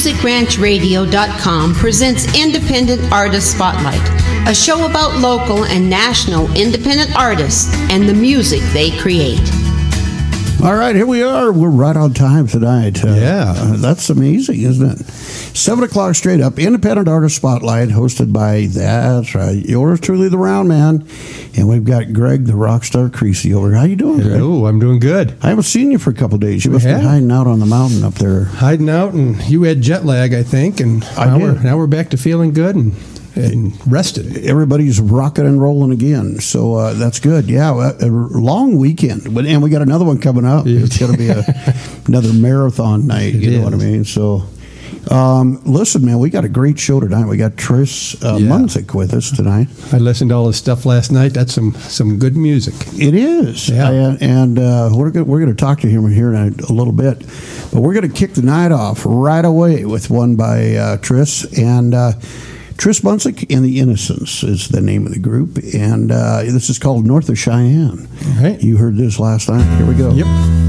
MusicRanchRadio.com presents Independent Artist Spotlight, a show about local and national independent artists and the music they create. All right, here we are. We're right on time tonight. That's amazing, isn't it? 7 o'clock straight up, Independent Artist Spotlight, hosted by, that's right, yours truly, the Round Man. And we've got Greg, the Rockstar Creasy, over. How you doing, Greg? Hello, I'm doing good. I haven't seen you for a couple of days. You must be hiding out on the mountain up there. Hiding out, and you had jet lag, I think, and now we're back to feeling good and rested. Everybody's rocking and rolling again, so that's good. Yeah, a long weekend, and we got another one coming up. It's going to be another marathon night. You know what I mean? So, listen, man, we got a great show tonight. We got Tris Munzik with us tonight. I listened to all this stuff last night. That's some good music. It is, and we're going to talk to him here in a little bit, but we're going to kick the night off right away with one by Tris and. Tris Munzik and the Innocents is the name of the group, and this is called North of Cheyenne. All right. You heard this last time. Here we go. Yep.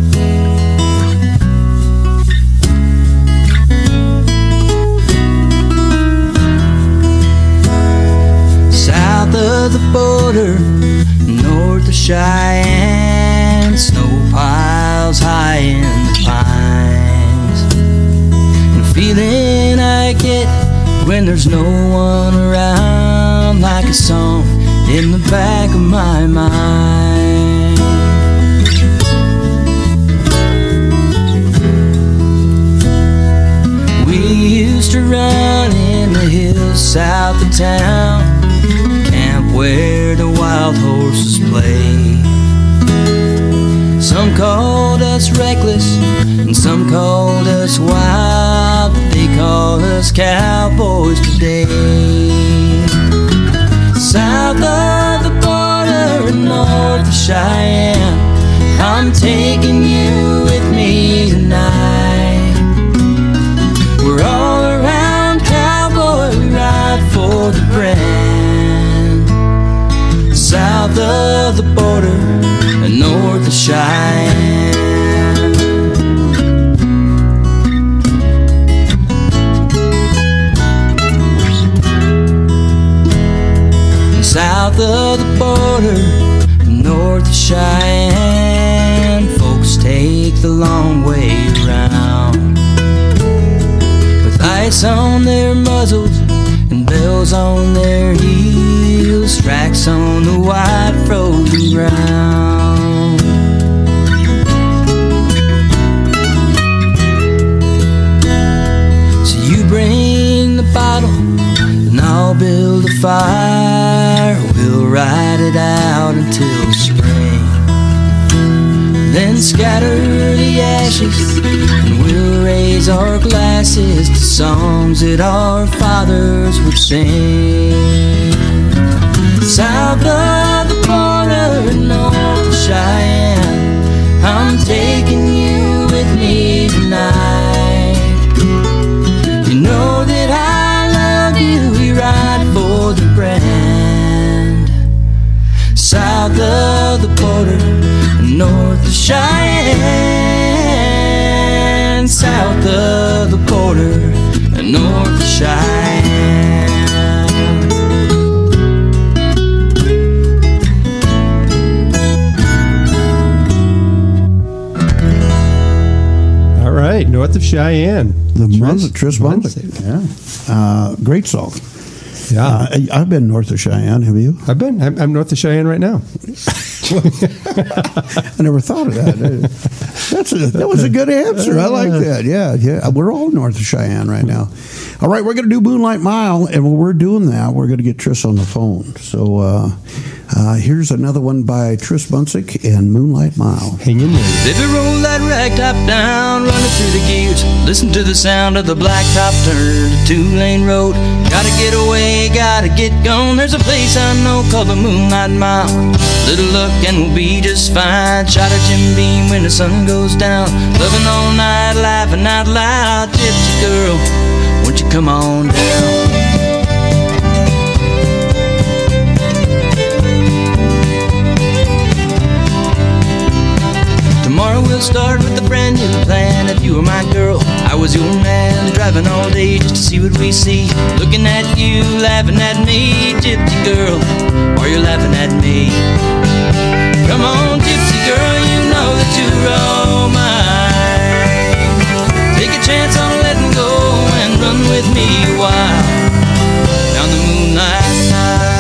South of the border, north of Cheyenne, snow piles high in the pines. The feeling I get when there's no one around, like a song in the back of my mind. We used to run in the hills south of town, camp where the wild horses play. Some called us reckless, and some called us wild, but they call us cowboys today. South of the border and north of Cheyenne, I'm taking you with me tonight. We're all around cowboy, we ride for the brand. South of the border and north of Cheyenne. South of the border, north of Cheyenne, folks take the long way around. With ice on their muzzles and bells on their heels, tracks on the white frozen ground. So you bring the bottle and I'll build a fire. We'll ride it out until spring. Then scatter the ashes and we'll raise our glasses to songs that our fathers would sing. South of the border and north of Cheyenne, I'm taking you with me tonight. You know that I love you, we ride for the brand. South of the border and north of Cheyenne. South of the border and north of Cheyenne. All right, north of Cheyenne. The Tris Munzik. Yeah. Great song. Yeah. I've been north of Cheyenne. Have you? I've been. I'm north of Cheyenne right now. I never thought of that. That was a good answer. I like that. Yeah. We're all north of Cheyenne right now. All right, we're going to do Moonlight Mile, and when we're doing that, we're going to get Tris on the phone. So here's another one by Tris Munzik and Moonlight Mile. Hang in there. Baby, roll that ragtop down, running through the gears. Listen to the sound of the blacktop turn to two-lane road. Gotta get away, gotta get gone. There's a place I know called the Moonlight Mile. Little luck and we'll be just fine. Shot a Jim Beam when the sun goes down. Loving all night, laughing out loud. Gypsy girl, won't you come on down? Tomorrow we'll start with a brand new plan. If you were my girl, I would was your man, driving all day just to see what we see. Looking at you, laughing at me, gypsy girl, are you laughing at me? Come on, gypsy girl, you know that you're all mine. Take a chance on letting go and run with me a while down the moonlight night.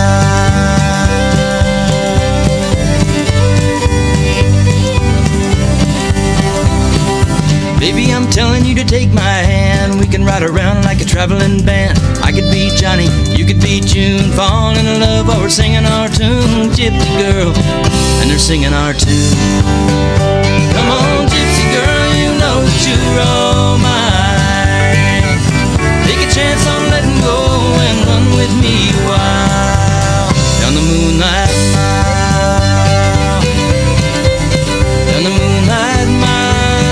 Baby, I'm telling you to take my hand. We can ride around like a traveling band. I could be Johnny, you could be June, falling in love while we're singing our tune. Gypsy girl, and they're singing our tune. Come on, gypsy girl, you know that you're all mine. Take a chance on letting go and run with me a while down the moonlight mile, down the moonlight mile.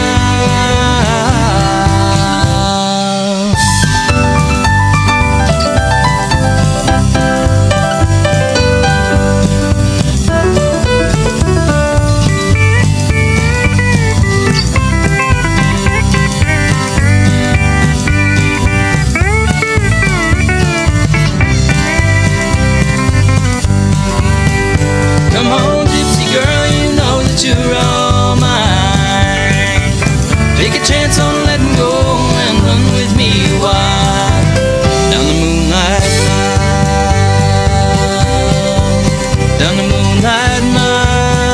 You're all mine. Take a chance on letting go and run with me a while down the moonlight mile, down the moonlight mile.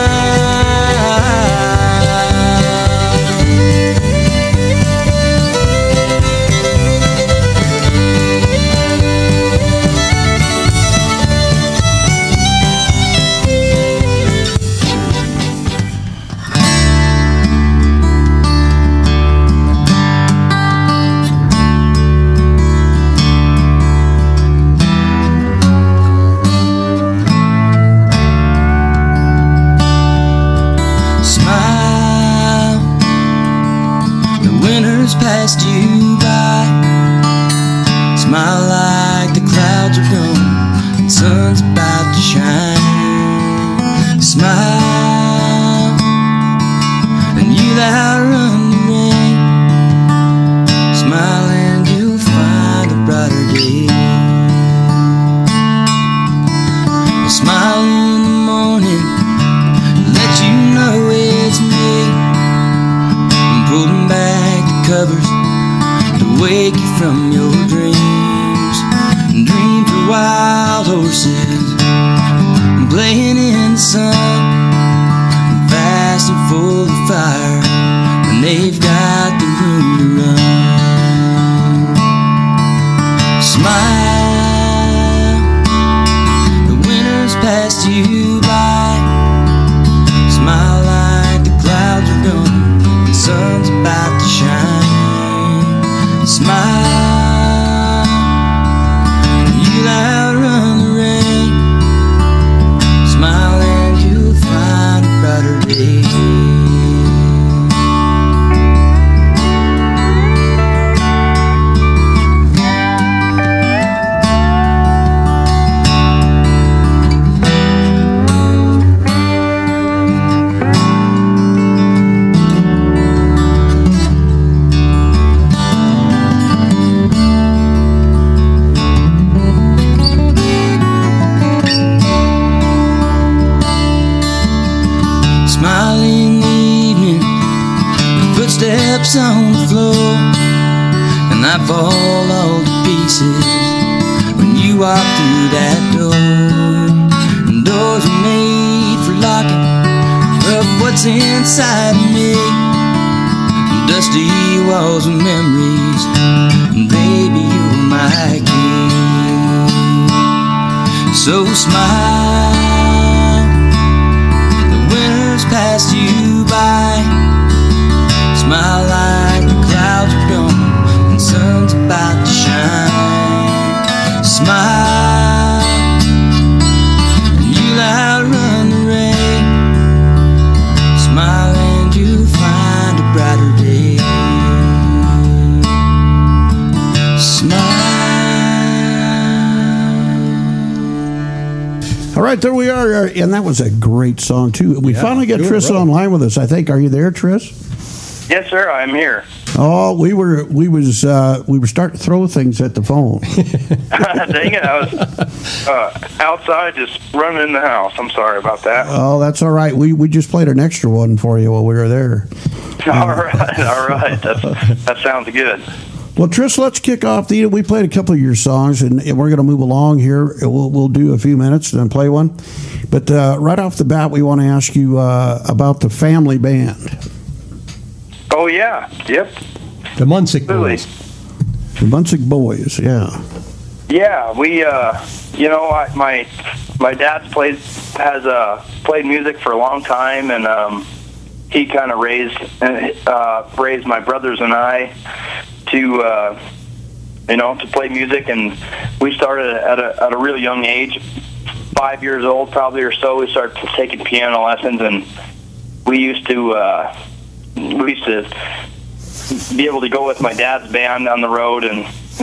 Passed you by. Smile like the clouds are gone and sun's about to shine. Smile and you'll outrun the rain. Smile and you'll find a brighter day. Smile in the morning, let you know it's me. I'm pulling back covers to wake you from your dreams. Dreams are wild horses playing in the sun, fast and full of fire when they've got the room to run. Smile, the winter's passed you by. Smile like the clouds are gone, the sun's about to shine. Smile, and you'll outrun the rain. Smile and you'll find a brighter day. Steps on the floor, and I fall all to pieces when you walk through that door. And doors are made for locking up what's inside of me. Dusty walls of memories, and baby, you're my king. So smile, the winter's passed you by. Smile like the clouds are gone and sun's about to shine. Smile, and you'll outrun the rain. Smile and you'll find a brighter day. Smile. All right, there we are, and that was a great song too. We finally got Tris online with us. I think. Are you there, Tris? Yes, sir. I'm here. Oh, we were starting to throw things at the phone. Dang it! I was outside just running in the house. I'm sorry about that. Oh, that's all right. We just played an extra one for you while we were there. All right. That sounds good. Well, Tris, let's kick off. We played a couple of your songs, and we're going to move along here. We'll do a few minutes and then play one. But right off the bat, we want to ask you about the family band. Oh, yeah. Yep. The Munsick Boys. The Munsick Boys, yeah. Yeah, we, my dad's played music for a long time, and he kind of raised my brothers and I to play music, and we started at a really young age, 5 years old probably or so. We started taking piano lessons, and we used to be able to go with my dad's band on the road and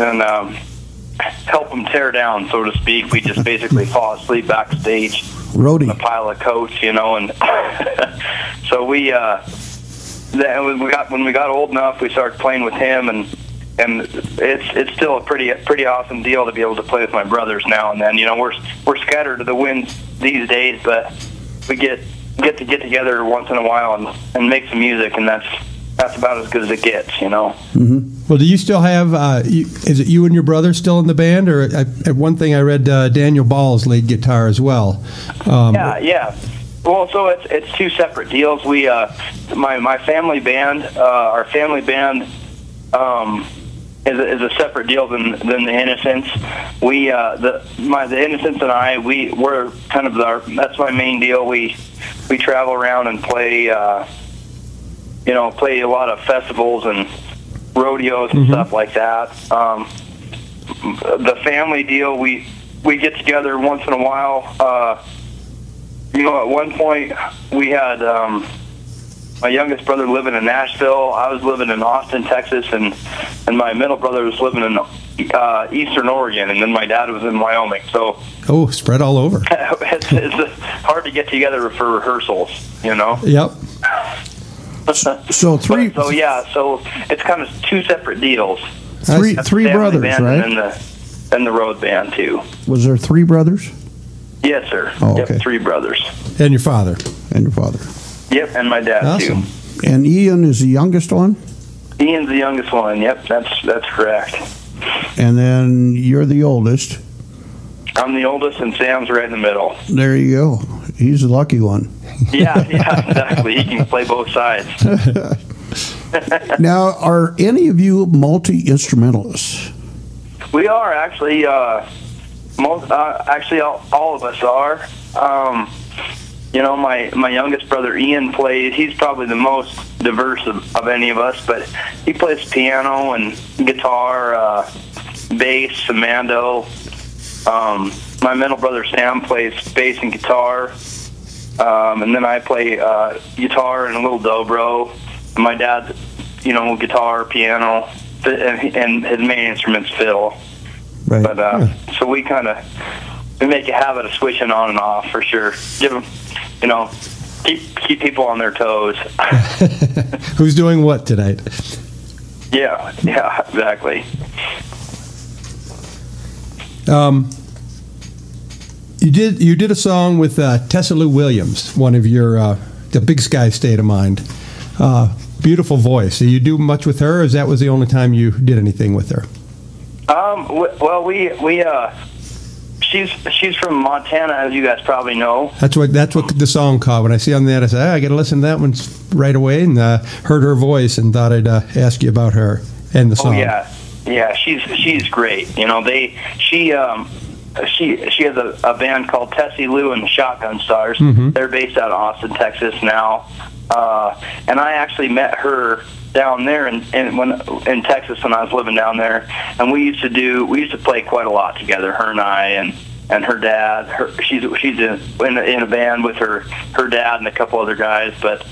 help them tear down, so to speak. We just basically fall asleep backstage, roadie, in a pile of coats, and so we when we got old enough, we started playing with him, and it's still a pretty awesome deal to be able to play with my brothers now and then. We're scattered to the winds these days, but we get together once in a while and make some music, and that's about as good as it gets, Mm-hmm. Well, do you still have? Is it you and your brother still in the band, or one thing I read Daniel Ball's lead guitar as well? Yeah. Well, so it's two separate deals. We my family band, our family band, is a separate deal than the Innocents. We the Innocents and I we're kind of that's my main deal. We travel around and play play a lot of festivals and rodeos and stuff like that. The family deal, we get together once in a while. At one point we had my youngest brother living in Nashville. I was living in Austin, Texas, and my middle brother was living in Eastern Oregon, and then my dad was in Wyoming. So spread all over. it's hard to get together for rehearsals, Yep. So So it's kind of two separate deals. Three brothers, right? And the road band too. Was there three brothers? Yes, sir. Oh, okay. Yep, three brothers. And your father. Yep, and my dad awesome. too. And Ian is the youngest one? Ian's the youngest one. Yep, that's correct. And then you're the oldest. I'm the oldest, and Sam's right in the middle. There you go. He's the lucky one. Yeah, exactly. He can play both sides. Now, are any of you multi-instrumentalists? We are actually. Actually, all of us are. My youngest brother Ian plays. He's probably the most diverse of any of us, but he plays piano and guitar, bass, and mando. My middle brother Sam plays bass and guitar, and then I play guitar and a little dobro. And my dad, guitar, piano, and his main instrument's fiddle. Right. But so we make a habit of switching on and off for sure. Give them, keep people on their toes. Who's doing what tonight? Yeah, exactly. You did a song with Tessa Lou Williams, one of your the Big Sky State of Mind. Beautiful voice. Do you do much with her, or that was the only time you did anything with her? Well, she's from Montana, as you guys probably know. That's what the song called. When I see on that, I said, I got to listen to that one right away, and heard her voice and thought I'd ask you about her and the song. Oh yeah, she's great. She has a band called Tessie Lou and the Shotgun Stars. Mm-hmm. They're based out of Austin, Texas now, and I actually met her down there in Texas when I was living down there, and we used to play quite a lot together, her and I and her dad. She's in a band with her dad and a couple other guys, but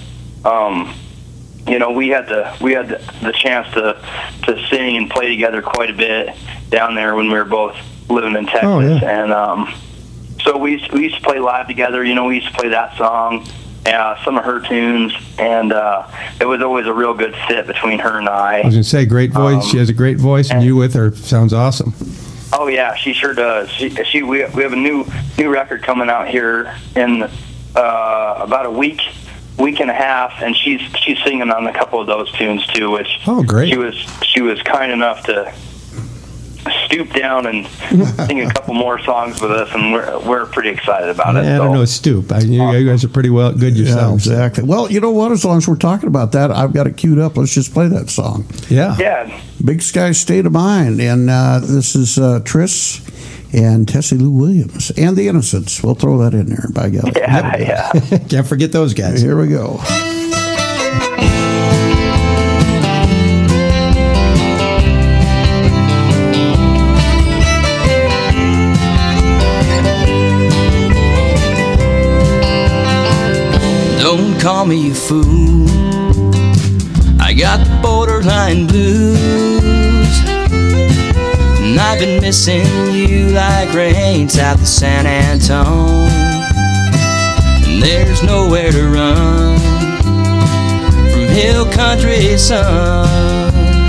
we had the chance to sing and play together quite a bit down there when we were both living in Texas. Oh, yeah. And so we used to play live together. We used to play that song. some of her tunes, and it was always a real good fit between her and I. I was going to say, great voice. She has a great voice, and you with her sounds awesome. Oh yeah, she sure does. We have a new record coming out here in about a week and a half, and she's singing on a couple of those tunes too. Which great. She was kind enough to stoop down and sing a couple more songs with us, and we're pretty excited about it. I don't know, stoop. You guys are pretty good yourselves. Yeah, exactly. Well, you know what? As long as we're talking about that, I've got it queued up. Let's just play that song. Yeah. Yeah. Big Sky State of Mind, and this is Tris and Tessie Lou Williams and the Innocents. We'll throw that in there, by golly. Yeah. Can't forget those guys. Here we go. Don't call me a fool, I got the borderline blues, and I've been missing you like rain south of San Antone. And there's nowhere to run from hill country sun.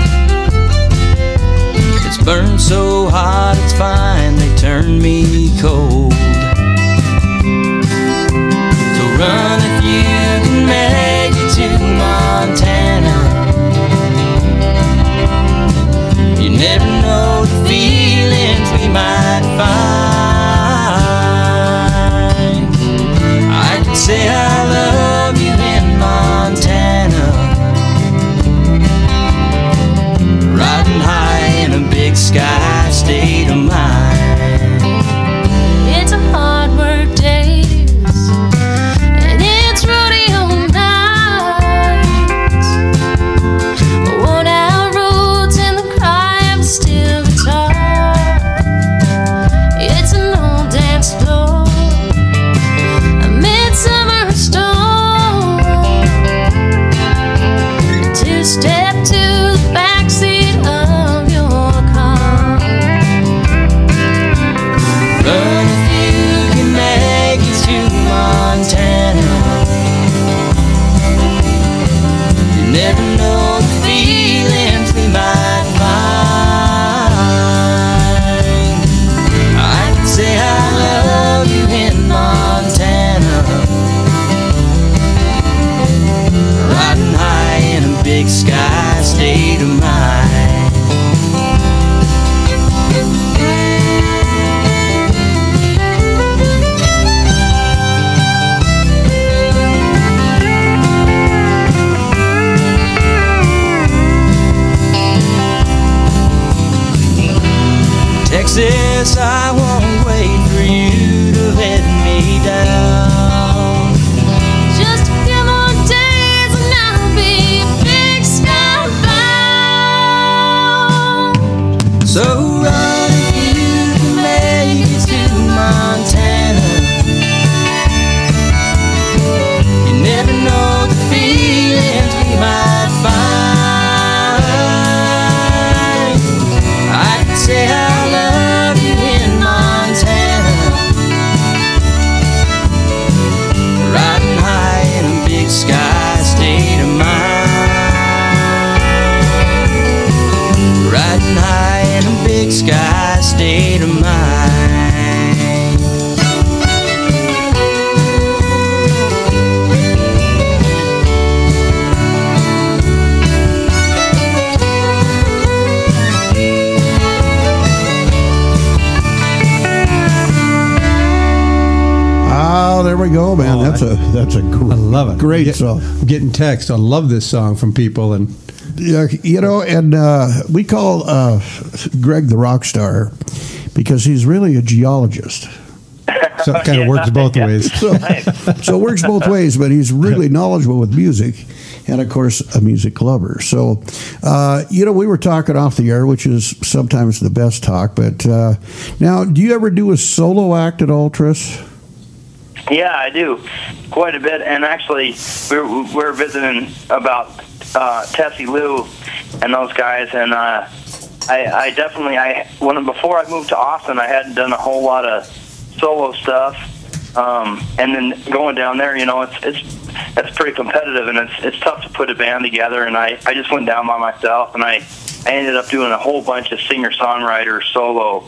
It's burned so hot it's finally turned me cold. So run if you can make it to Montana. You never know the feelings we might find. I could say I love you in Montana, riding high in a big sky state of mind. It's a hard work day, and it's rodeo nights. Worn out roads and the cry of a steel guitar. It's an old dance floor, a midsummer storm. Two-step to the backseat of your car. Run if you can make it to Montana. You never know the feelings we might find. I could say I love you in Montana, riding high in a big sky state of mind. Texas, I won't wait for you to let me down. Just a few more days and I'll be big sky bound. So run if you can make it to Montana. You never know the feelings we might find. I could say I love you in Montana, riding high in a big sky state of mind, riding high in a big sky state of mind. Oh, there we go, man. That's a I love it. great song. I'm getting text. I love this song from people, and Yeah, you know, and we call Greg the rock star because he's really a geologist. so it kind of works both ways. So it works both ways, but he's really knowledgeable with music and, of course, a music lover. So, you know, we were talking off the air, which is sometimes the best talk. But now, do you ever do a solo act at all, Tris? Yeah, I do quite a bit, and actually, we're visiting about Tessie Lou and those guys, and I definitely before I moved to Austin, I hadn't done a whole lot of solo stuff, and then going down there, you know, it's that's pretty competitive, and it's tough to put a band together. And I just went down by myself, and I ended up doing a whole bunch of singer-songwriter solo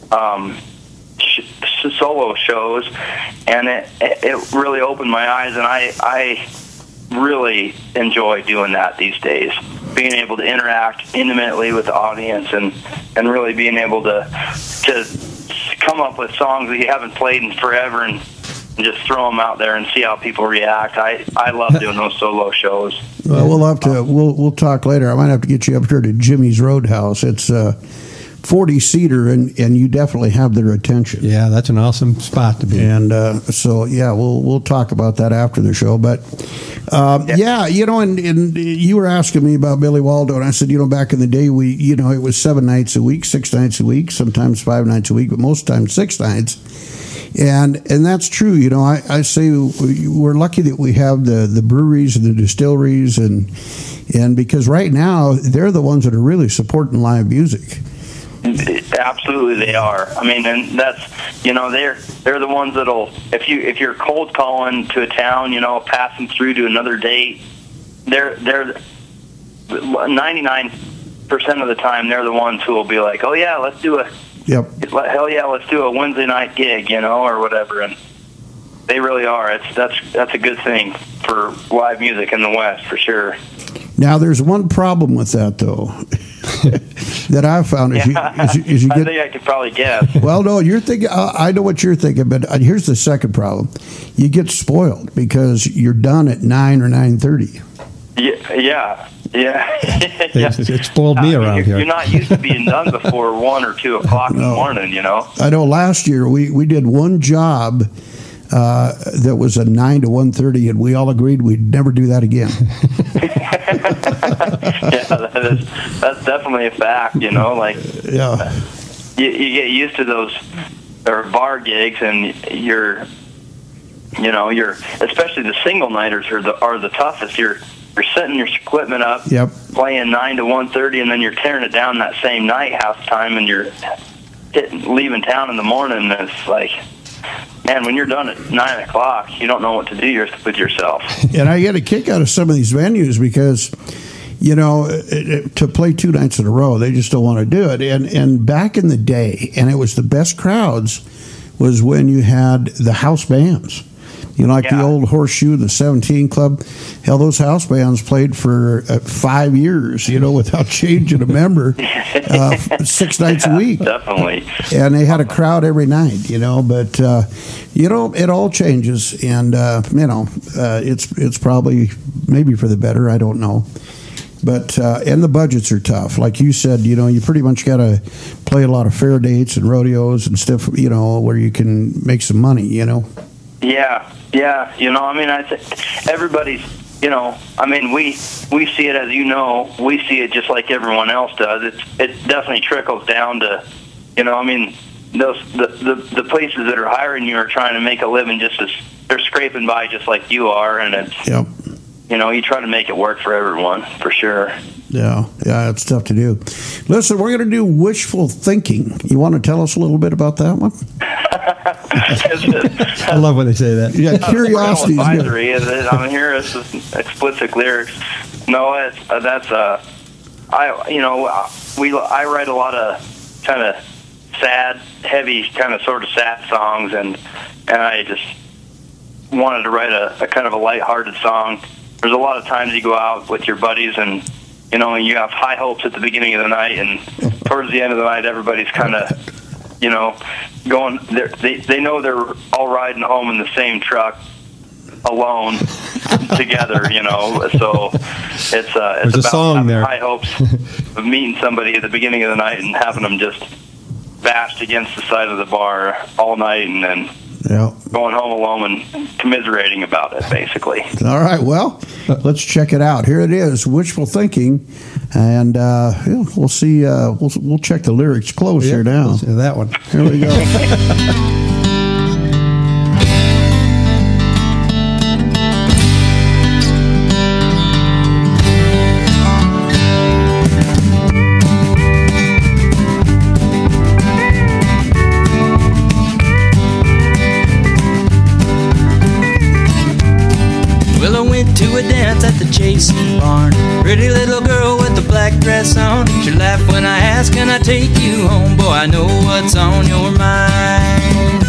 shows, and it really opened my eyes, and I really enjoy doing that these days, being able to interact intimately with the audience and really being able to come up with songs that you haven't played in forever and just throw them out there and see how people react. I love doing those solo shows. Well, we'll talk later. I might have to get you up here to Jimmy's Roadhouse. It's 40-seater, and you definitely have their attention. Yeah, that's an awesome spot to be. And so, yeah, we'll talk about that after the show. But, yeah, you know, and you were asking me about Billy Waldo, and I said, you know, back in the day, it was 7 nights a week, 6 nights a week, sometimes 5 nights a week, but most times 6 nights. And that's true. You know, I say we're lucky that we have the breweries and the distilleries, and because right now they're the ones that are really supporting live music. Absolutely, they are. I mean, and that's, you know, they're the ones that'll, if you're cold calling to a town, you know, pass them through to another date, they're 99% of the time they're the ones who will be like, oh yeah, let's do a Wednesday night gig, you know, or whatever. And they really are. That's a good thing for live music in the West, for sure. Now, there's one problem with that, though, that I've found. Is you get, I think I could probably guess. Well, no, you're thinking. I know what you're thinking, but here's the second problem: you get spoiled because you're done at 9 or 9:30. Yeah. It spoiled me around here. You're not used to being done before 1 or 2 o'clock in the morning, you know. I know. Last year we did one job that was a 9 to 1:30, and we all agreed we'd never do that again. Yeah, that's definitely a fact, you know. Like, yeah, you get used to those or bar gigs, and you're especially the single nighters are the toughest. You're setting your equipment up, playing 9 to 1:30, and then you're tearing it down that same night half the time, and you're leaving town in the morning. And it's like, man, when you're done at 9 o'clock, you don't know what to do with yourself. And I get a kick out of some of these venues because, you know, to play 2 nights in a row, they just don't want to do it. And back in the day, and it was the best crowds, was when you had the house bands. You know, like the old Horseshoe, the 17 Club. Hell, those house bands played for 5 years, you know, without changing a member, 6 nights a week. Definitely. And they had a crowd every night, you know. But, you know, it all changes. And, you know, it's probably maybe for the better. I don't know. But, and the budgets are tough. Like you said, you know, you pretty much got to play a lot of fair dates and rodeos and stuff, you know, where you can make some money, you know. Yeah, you know, I mean, I think everybody's, you know, I mean, we see it, as you know, we see it just like everyone else does. It definitely trickles down to, you know, I mean, the places that are hiring you are trying to make a living just as they're scraping by just like you are, and it's, you know, you try to make it work for everyone, for sure. Yeah, it's tough to do. Listen, we're going to do wishful thinking. You want to tell us a little bit about that one? I love when they say that. Yeah, curiosity. Advisory is it? I'm here. It's explicit lyrics. No, I write a lot of kind of sad, heavy, kind of sort of sad songs, and I just wanted to write a kind of a lighthearted song. There's a lot of times you go out with your buddies and, you know, you have high hopes at the beginning of the night, and towards the end of the night, everybody's kind of, you know, going. They know they're all riding home in the same truck, alone, together. You know, so it's There's about a song there. High hopes of meeting somebody at the beginning of the night and having them just bashed against the side of the bar all night, and then going home alone and commiserating about it, basically. All right, well, let's check it out. Here it is, Wishful Thinking, and we'll see. We'll check the lyrics close here now. That one. Here we go. Well, I take you home, boy, I know what's on your mind.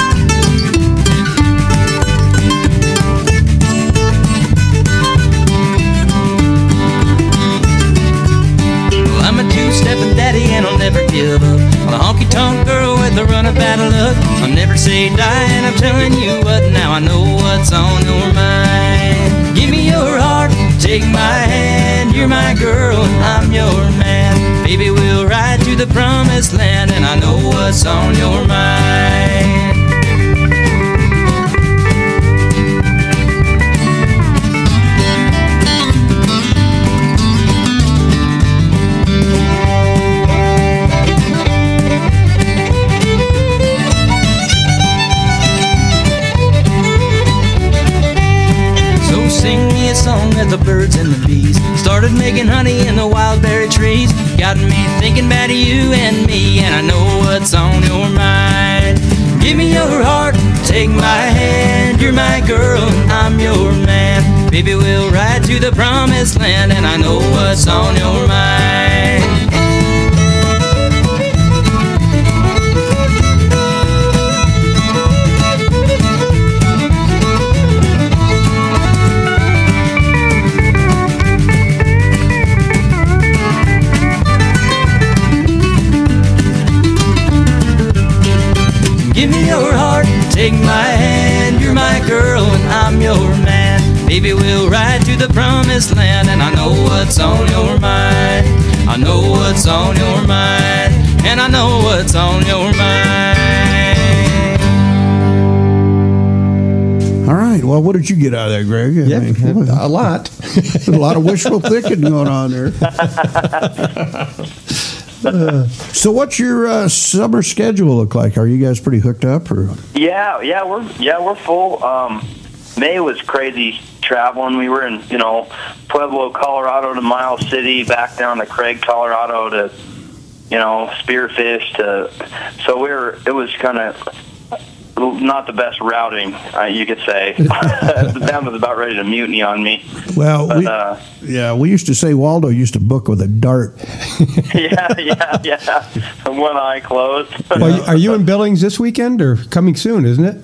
Well, I'm a two-stepping daddy and I'll never give up. I'm a honky-tonk girl with a run of bad luck. I'll never say die, and I'm telling you what now, I know what's on your mind. Give me your heart, take my hand, you're my girl and I'm your man. Baby, we'll ride to the promised land, and I know what's on your mind. Sing me a song of the birds and the bees. Started making honey in the wild berry trees. Got me thinking about you and me, and I know what's on your mind. Give me your heart, take my hand, you're my girl and I'm your man. Baby, we'll ride to the promised land, and I know what's on your mind. Give me your heart, take my hand, you're my girl and I'm your man. Baby, we'll ride to the promised land, and I know what's on your mind. I know what's on your mind, and I know what's on your mind. All right. Well, what did you get out of that, Greg? Yeah, a lot. A lot of wishful thinking going on there. So what's your summer schedule look like? Are you guys pretty hooked up, or? Yeah, we're full. May was crazy traveling. We were in, Pueblo, Colorado to Miles City, back down to Craig, Colorado to, Spearfish to. So it was kind of not the best routing, you could say. The band was about ready to mutiny on me. Well, but, we used to say Waldo used to book with a dart. yeah. One eye closed. Well, are you in Billings this weekend, or coming soon, isn't it?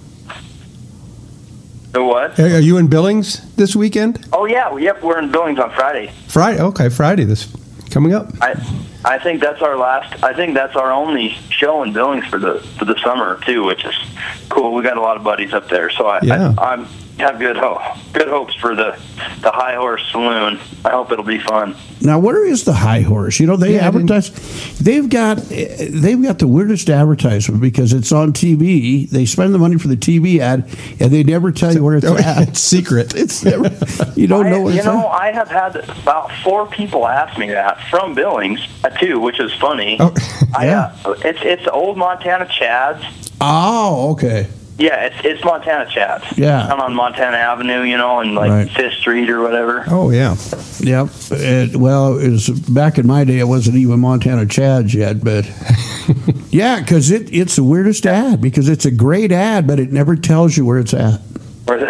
The what? Are you in Billings this weekend? Oh, yeah. Yep, we're in Billings on Friday. Friday, this coming up. I think that's our last. I think that's our only show in Billings for the summer too, which is cool. We got a lot of buddies up there, so I have good hopes for the High Horse Saloon. I hope it'll be fun. Now, where is the High Horse? They advertise. They've got the weirdest advertisement because it's on TV. They spend the money for the TV ad, and they never tell you where it's at. It's secret. It's never. You don't know where it's at. I have had about 4 people ask me that from Billings too, which is funny. Oh, yeah. It's old Montana Chad's. Oh, okay. Yeah, it's Montana Chad's. Yeah. Down on Montana Avenue, and like 5th Street or whatever. Oh, yeah. Yep. It was back in my day. It wasn't even Montana Chad's yet, but yeah, because it's the weirdest ad because it's a great ad, but it never tells you where it's at. Where's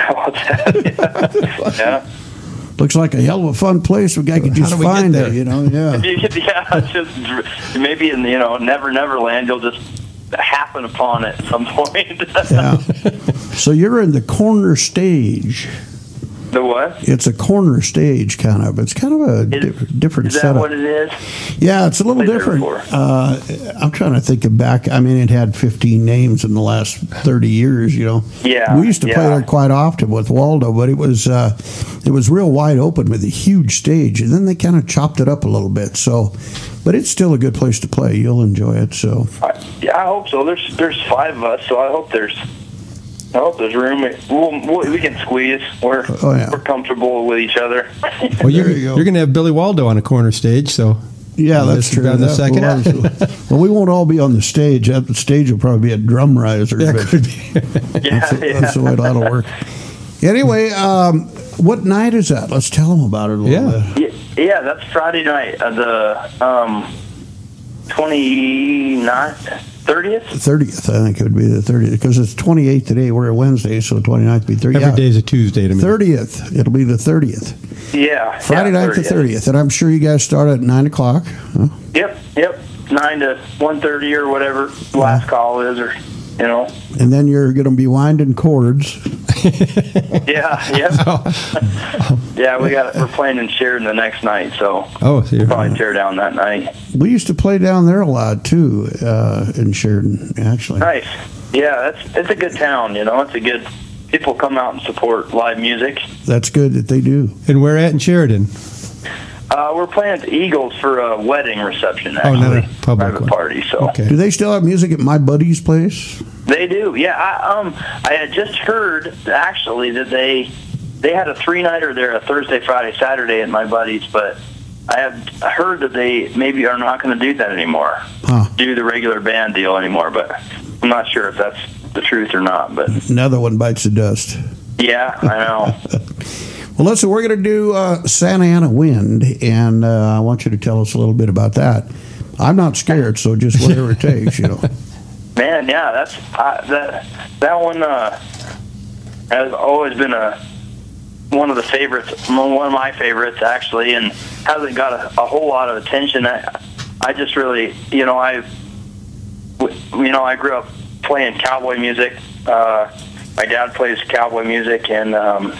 that? Yeah. Looks like a hell of a fun place. A guy could just find it, Yeah. Yeah, it's just maybe in Never Neverland, you'll just happen upon it at some point. Yeah. So you're in the corner stage. The what? It's a corner stage, kind of. It's kind of a different setup. Is that what it is? Yeah, it's a little different. I'm trying to think back. I mean, it had 15 names in the last 30 years. Yeah. We used to play there quite often with Waldo, but it was real wide open with a huge stage, and then they kind of chopped it up a little bit. So, but it's still a good place to play. You'll enjoy it. So. I hope so. There's 5 of us, so I hope there's room. We can squeeze. We're comfortable with each other. Well, you're going to have Billy Waldo on a corner stage, so yeah, that's true. On the second. Well, we won't all be on the stage. The stage will probably be a drum riser. That could be. That's the way that'll work. Anyway, what night is that? Let's tell them about it a little bit. Yeah, that's Friday night. The 29th. 30th, I think it would be the 30th, because it's 28th today. We're at Wednesday, so 29th would be 30th. Every day is a Tuesday to me. 30th. It'll be the 30th. Yeah. Friday night the 30th. And I'm sure you guys start at 9 o'clock. Huh? Yep. 9 to 1:30 or whatever last call is, or you know. And then you're going to be winding chords. Yeah, yeah. We're playing in Sheridan the next night, so Oh, so you're probably tear down that night. We used to play down there a lot too, in Sheridan, actually. Nice. Yeah, it's a good town. You know, it's a good. People come out and support live music. That's good that they do. And where at in Sheridan? We're playing at the Eagles for a wedding reception. Oh, Actually, not a public private one. party. So Okay. Do they still have music at my buddy's place? they do. Yeah, I had just heard actually that they had a 3-nighter there, a Thursday, Friday, Saturday at my buddy's, but I have heard that they maybe are not going to do that anymore. Huh. Do the regular band deal anymore, but I'm not sure if that's the truth or not. But Another one bites the dust. yeah, I know. Well, listen, we're going to do Santa Ana Wind, and I want you to tell us a little bit about that. I'm not scared, so just whatever it takes, you know. Man, yeah, that's that one has always been one of the favorites, one of my favorites actually, and hasn't got a whole lot of attention. I just really, I grew up playing cowboy music. My dad plays cowboy music, and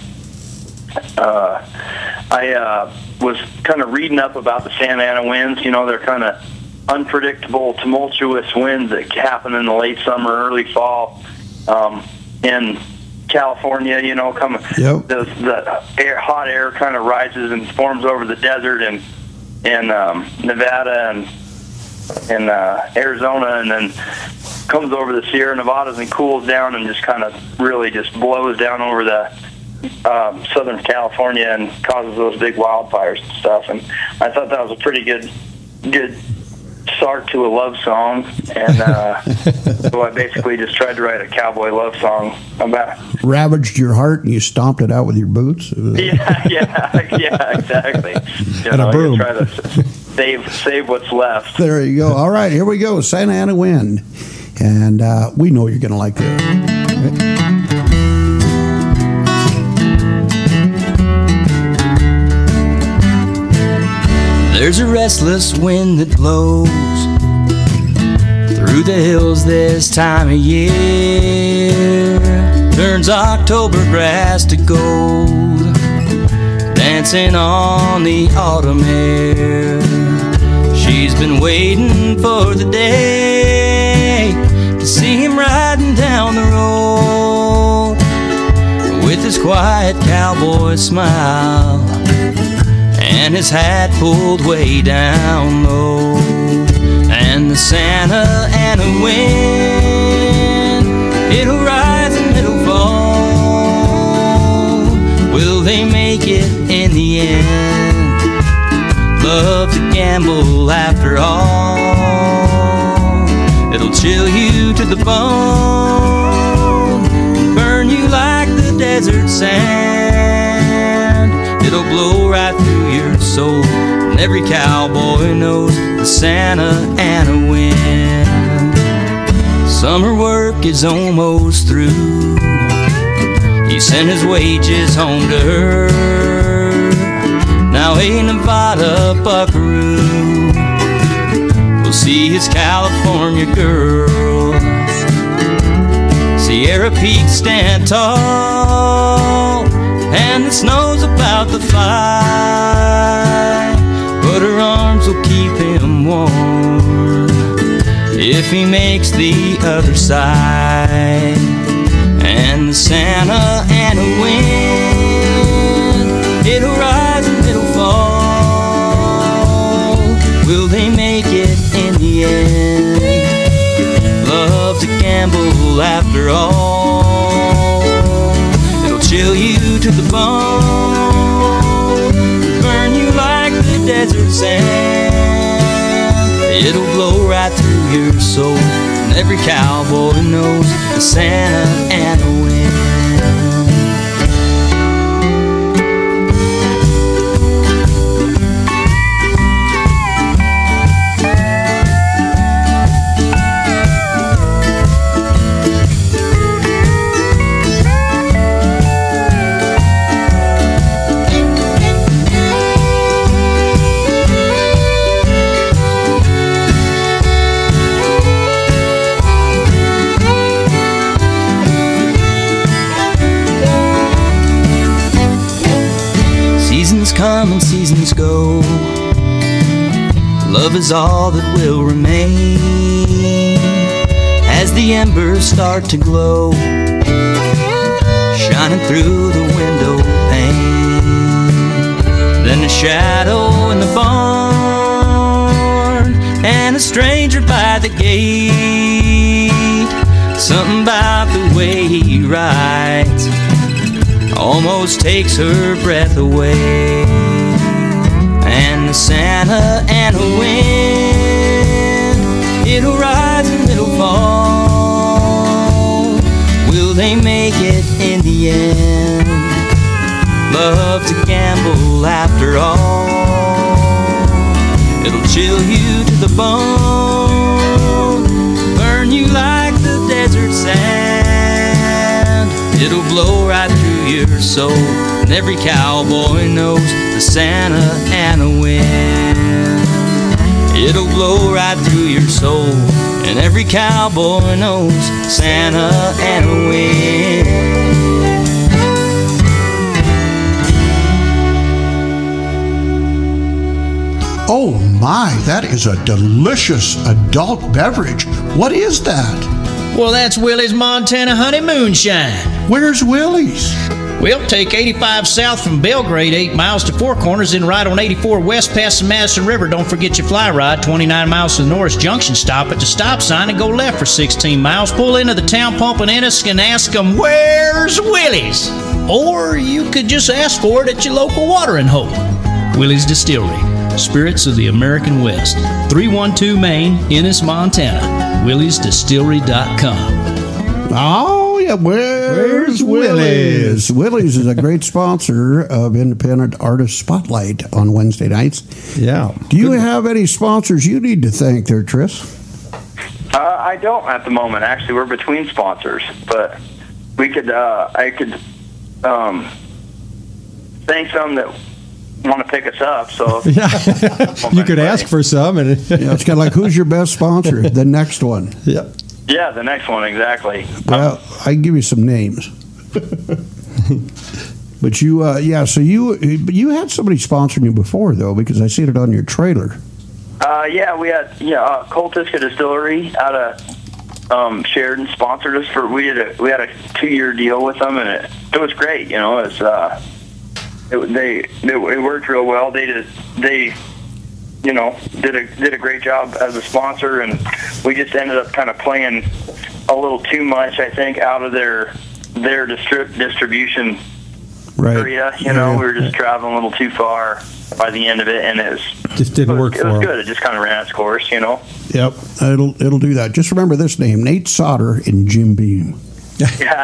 I was kind of reading up about the Santa Ana winds. They're kind of unpredictable, tumultuous winds that happen in the late summer, early fall in California. Yep. The hot air kind of rises and forms over the desert in Nevada and Arizona, and then comes over the Sierra Nevadas and cools down and just kind of really just blows down over the Southern California and causes those big wildfires and stuff. And I thought that was a pretty good start to a love song, and so I basically just tried to write a cowboy love song about. Ravaged your heart and you stomped it out with your boots? Yeah, exactly. And a broom. You try to save what's left. There you go. All right, here we go. Santa Ana Wind. And we know you're going to like this. There's a restless wind that blows through the hills this time of year, turns October grass to gold, dancing on the autumn air. She's been waiting for the day to see him riding down the road with his quiet cowboy smile and his hat pulled way down low. And the Santa Ana wind, it'll rise and it'll fall. Will they make it in the end? Love to gamble after all. It'll chill you to the bone, burn you like the desert sand. It'll blow right through your soul, and every cowboy knows the Santa Ana wind. Summer work is almost through. He sent his wages home to her. Now a Nevada buckaroo will see his California girl. Sierra peaks stand tall, and the snow's about to fly, but her arms will keep him warm if he makes the other side. And the Santa Ana wind, it'll rise and it'll fall. Will they make it in the end? Love to gamble after all. It'll chill you to the bone, burn you like the desert sand. It'll blow right through your soul, and every cowboy knows the Santa Ana wind. Love is all that will remain as the embers start to glow, shining through the window pane. Then a shadow in the barn and a stranger by the gate. Something about the way he rides almost takes her breath away. And the Santa Ana wind, it'll rise and it'll fall. Will they make it in the end? Love to gamble after all. It'll chill you to the bone, burn you like the desert sand. It'll blow right through your soul, and every cowboy knows the Santa Ana wind. It'll blow right through your soul, and every cowboy knows Santa Ana wind. Oh my, that is a delicious adult beverage. What is that? Well, that's Willie's Montana Honey Moonshine. Where's Willie's? We'll take 85 south from Belgrade, 8 miles to Four Corners, then right on 84 west past the Madison River. Don't forget your fly ride, 29 miles to the Norris Junction. Stop at the stop sign and go left for 16 miles. Pull into the town pump in Ennis and ask them, where's Willie's? Or you could just ask for it at your local watering hole. Willie's Distillery, Spirits of the American West, 312 Main, Ennis, Montana. WilliesDistillery.com. Oh, yeah, where's Willie's? Willie's is a great sponsor of Independent Artist Spotlight on Wednesday nights. Yeah. Do you have any sponsors you need to thank there, Tris? I don't at the moment. Actually, we're between sponsors, but we could. I could thank some that want to pick us up. So Yeah. You could ask for some. And Yeah, it's kind of like, who's your best sponsor? The next one. Yep. yeah, the next one exactly. Well, I can give you some names. But you, so you had somebody sponsoring you before, though, because I seen it on your trailer. Yeah, we had Coltisca Distillery out of Sheridan sponsored us for. We had a 2-year deal with them, and it was great. You know, it worked real well. They did a great job as a sponsor, and we just ended up kind of playing a little too much, I think, out of their distribution area. You know, we were just traveling a little too far by the end of it, and it just didn't work for It was them. good. It just kind of ran its course, you know. Yep, it'll do that. Just remember this name: Nate Sauter and Jim Beam. Yeah.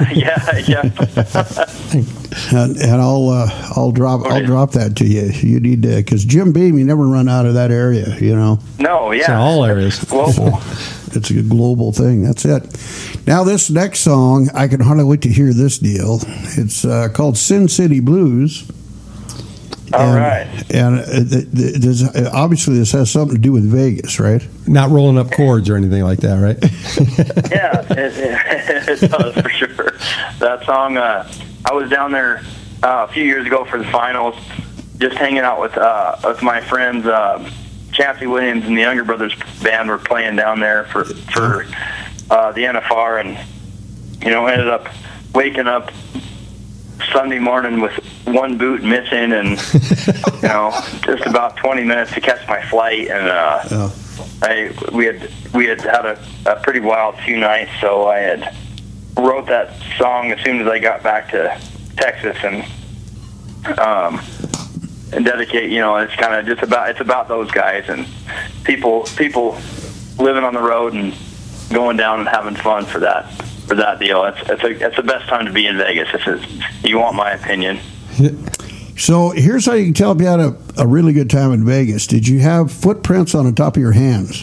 And I'll drop that to you. You need to, because Jim Beam, you never run out of that area. You know. No, yeah. It's in all areas. Global. It's a global thing. That's it. Now, this next song, I can hardly wait to hear this deal. It's called Sin City Blues. All right. And obviously this has something to do with Vegas, right? Not rolling up chords or anything like that, right? Yeah, it does for sure. That song, I was down there a few years ago for the finals, just hanging out with my friends. Chancey Williams and the Younger Brothers band were playing down there for the NFR, and ended up waking up Sunday morning with one boot missing, and just about 20 minutes to catch my flight, and we had a pretty wild few nights, so I had wrote that song as soon as I got back to Texas, and dedicate. It's kind of just about those guys and people living on the road and going down and having fun for that deal. It's the best time to be in Vegas. If you want my opinion. So here's how you can tell if you had a really good time in Vegas. Did you have footprints on the top of your hands?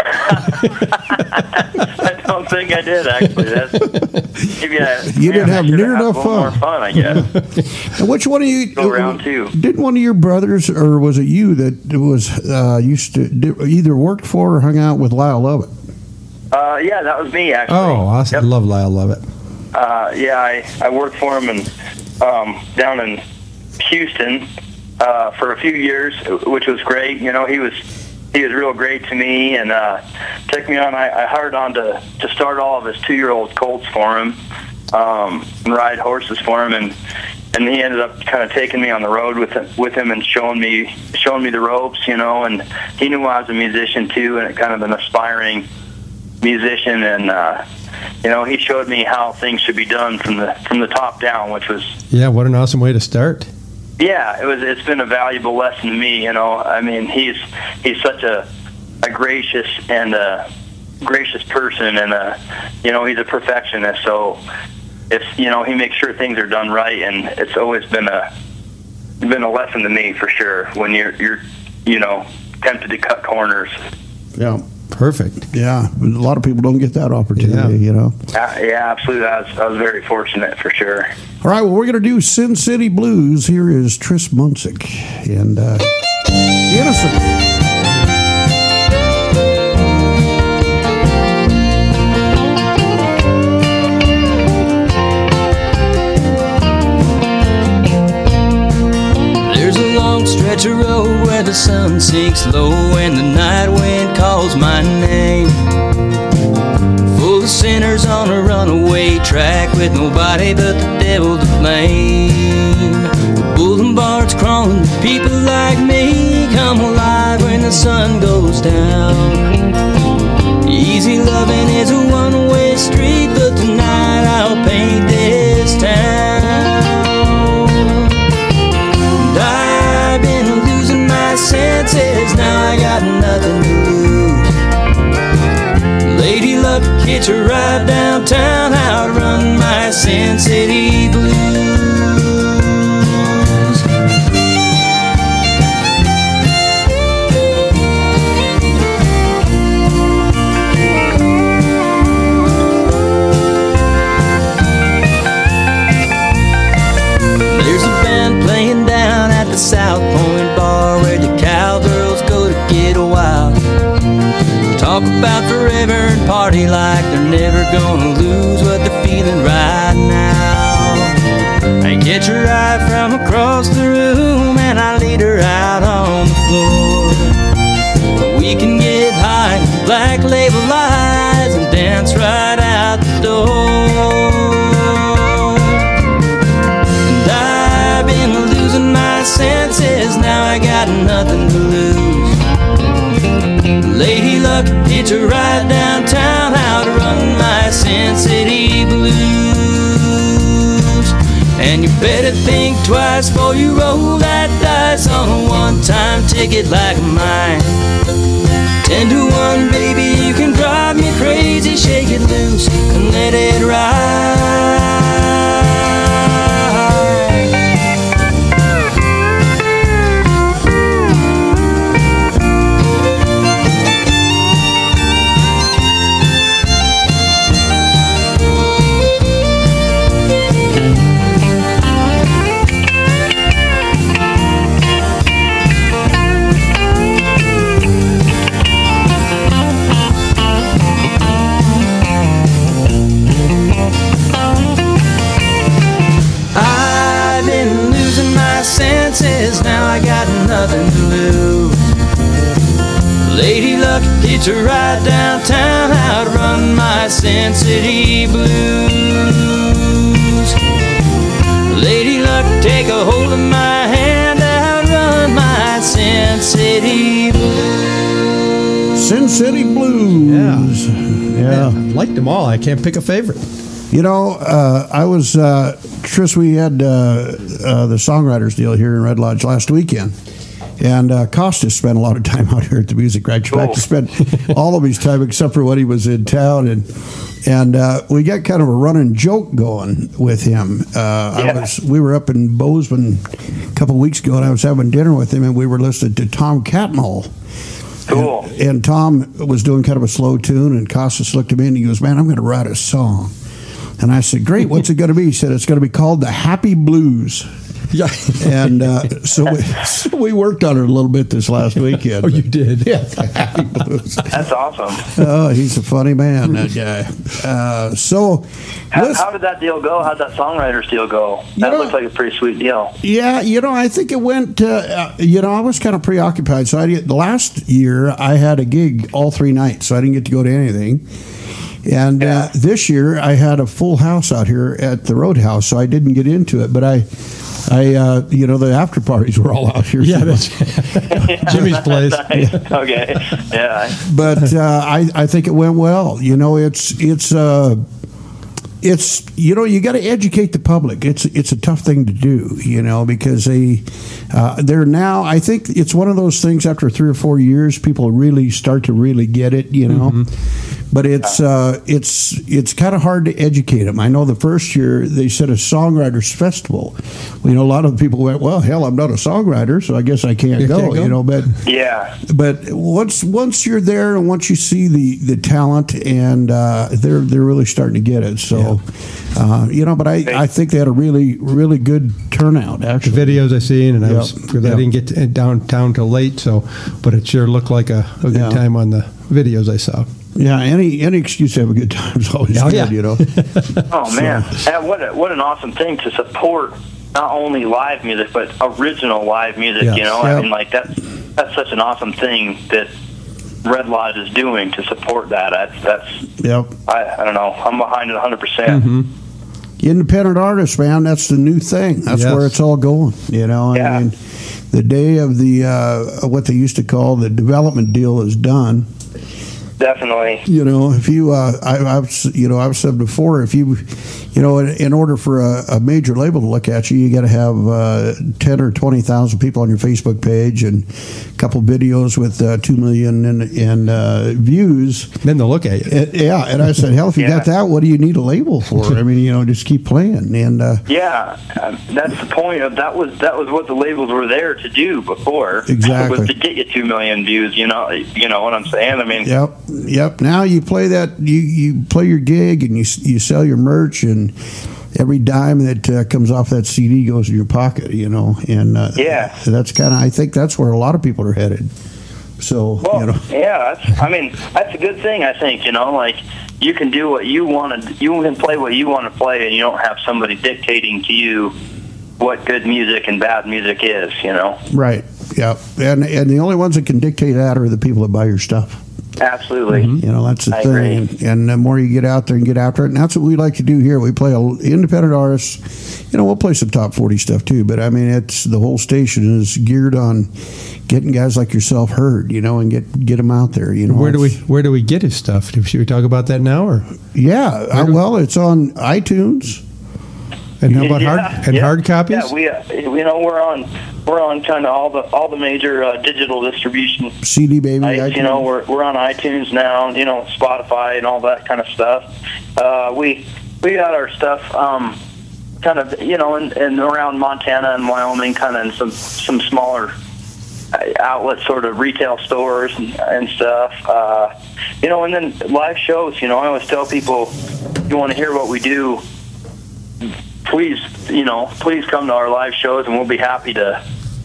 I don't think I did, actually. You didn't have near enough fun. More fun, I guess. And which one of you Go around too? Did one of your brothers, or was it you that was used to either worked for or hung out with Lyle Lovett? Yeah, that was me, actually. Oh, I love Lyle Lovett. I worked for him down in Houston for a few years, which was great. He was real great to me, and took me on. I hired on to start all of his 2-year-old colts for him, and ride horses for him, and he ended up kind of taking me on the road with him and showing me the ropes, and he knew I was a musician too, and kind of an aspiring musician, and he showed me how things should be done from the top down, which was what an awesome way to start. Yeah, it's been a valuable lesson to me. I mean, he's such a gracious and gracious person, and he's a perfectionist. So he makes sure things are done right, and it's always been a lesson to me for sure when you're tempted to cut corners. Yeah. Perfect. Yeah, a lot of people don't get that opportunity, Yeah, absolutely. I was very fortunate for sure. All right, well, we're going to do Sin City Blues. Here is Tris Munsick and Innocent. Stretch of road where the sun sinks low and the night wind calls my name. Full of sinners on a runaway track with nobody but the devil to blame. The boulevards crawling with people like me come alive when the sun goes down. Easy loving is a one-way street, but tonight I'll paint this town. Senses, now I got nothing to lose. Lady luck, hitch a ride downtown, outrun my Sin City blues. There's a band playing down at the South Point bar where the cowgirls go to get wild. Talk about forever and party like they're never gonna lose what they're feeling right now. I catch her eye from across the room and I lead her out on the floor. We can get high in black label lights and dance right out the door. And I've been losing my senses, now I got nothing to lose. Lady luck, hitch a ride downtown, outrun my Sin City blues. And you better think twice before you roll that dice on a one-time ticket like mine. 10 to 1, baby, you can drive me crazy. Shake it loose and let it ride. Now I got nothing to lose. Lady luck, hitch a ride downtown, outrun my Sin City blues. Lady luck, take a hold of my hand, outrun my Sin City blues. Sin City Blues. Yeah. I liked them all. I can't pick a favorite. I was, Tris, we had the songwriters deal here in Red Lodge last weekend. And Costas spent a lot of time out here at the Music Ranch. In fact, he spent all of his time except for when he was in town. And we got kind of a running joke going with him. We were up in Bozeman a couple of weeks ago, and I was having dinner with him, and we were listening to Tom Catmull. Cool. And Tom was doing kind of a slow tune, and Costas looked at me and he goes, "Man, I'm going to write a song." And I said, "Great, what's it going to be?" He said, "It's going to be called The Happy Blues." Yeah. And so we worked on it a little bit this last weekend. Oh, you did? Yeah. That's awesome. Oh, he's a funny man, that guy. How did that deal go? How'd that songwriters deal go? That looks like a pretty sweet deal. Yeah, I think it went, I was kind of preoccupied. So the last year I had a gig all 3 nights, so I didn't get to go to anything. And this year I had a full house out here at the Roadhouse, so I didn't get into it. But the after parties were all out here. Yeah, that's Jimmy's place. Okay, yeah. But I think it went well. It's you got to educate the public. It's a tough thing to do, because they're now. I think it's one of those things. After 3 or 4 years, people really start to really get it, But it's kind of hard to educate them. I know the first year they said a songwriters festival. Well, a lot of people went, well, hell, I'm not a songwriter, so I guess I can't go. But yeah. But once you're there and once you see the talent, and they're really starting to get it. So, but I think they had a really, really good turnout. Actually, the videos I seen, and I didn't get downtown till late. So, but it sure looked like a good time on the videos I saw. Yeah, any excuse to have a good time is always good, Oh man, and what an awesome thing to support not only live music but original live music. Yes. I mean, like that's such an awesome thing that Red Lodge is doing to support that. That's Yep. I don't know. I'm behind it 100%. Mm-hmm. Independent artists, man, that's the new thing. That's where it's all going. I mean, the day of the what they used to call the development deal is done. Definitely. If you, I've said before, if you, in order for a major label to look at you, you got to have 10 or 20,000 people on your Facebook page and a couple videos with 2 million in views. Then they'll look at you. And I said, hell, if you got that, what do you need a label for? I mean, just keep playing. And that's the point of that was what the labels were there to do before. Exactly. Was to get you 2 million views. You know what I'm saying? I mean. Yep. Now you play that. You play your gig and you sell your merch, and every dime that comes off that CD goes in your pocket. And that's kind of. I think that's where a lot of people are headed. So that's a good thing. I think like you can do what you want to. You can play what you want to play, and you don't have somebody dictating to you what good music and bad music is. Right. Yeah. And the only ones that can dictate that are the people that buy your stuff. Absolutely. Mm-hmm. That's the thing. And the more you get out there and get after it, and that's what we like to do here. We play independent artists. We'll play some top 40 stuff too, but I mean, it's the whole station is geared on getting guys like yourself heard, and get them out there. Where do we get his stuff? Should we talk about that now, or? Yeah. It's on iTunes. And how about hard copies? Yeah, we're on kind of all the major digital distribution CD Baby. Sites, we're on iTunes now. Spotify and all that kind of stuff. We got our stuff kind of in around Montana and Wyoming, kind of in some smaller outlets, sort of retail stores and stuff. And then live shows. I always tell people, if you want to hear what we do, please come to our live shows, and we'll be happy to,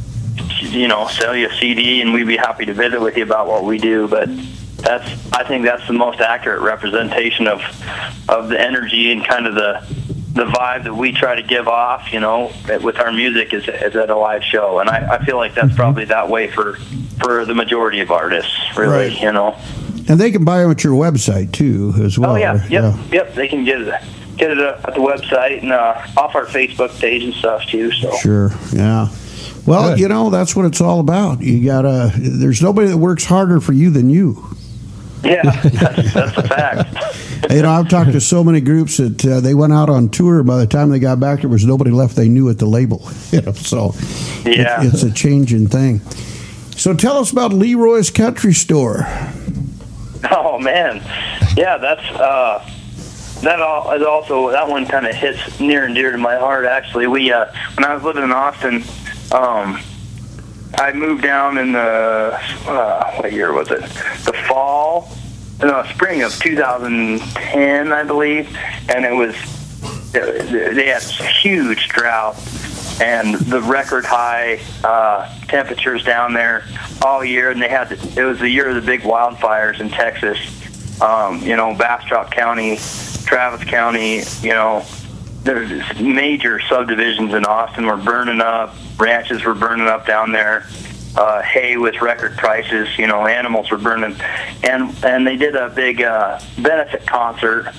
sell you a CD, and we'd be happy to visit with you about what we do. But I think that's the most accurate representation of the energy and kind of the vibe that we try to give off, with our music is at a live show. And I feel like that's probably that way for the majority of artists, really, right. And they can buy them at your website too, as well. Oh yeah, yep. They can get it at the website and off our Facebook page and stuff too. So sure, yeah. Well, that's what it's all about. You gotta. There's nobody that works harder for you than you. Yeah, that's a fact. I've talked to so many groups that they went out on tour. By the time they got back, there was nobody left they knew at the label. So it's a changing thing. So tell us about Leroy's Country Store. Oh man, yeah, that's. That one kind of hits near and dear to my heart. Actually, when I was living in Austin, I moved down in the what year was it? The spring of 2010, I believe, and they had huge drought, and the record high temperatures down there all year. And it was the year of the big wildfires in Texas. Bastrop County, Travis County, there's major subdivisions in Austin were burning up, ranches were burning up down there, hay with record prices, animals were burning, and they did a big benefit concert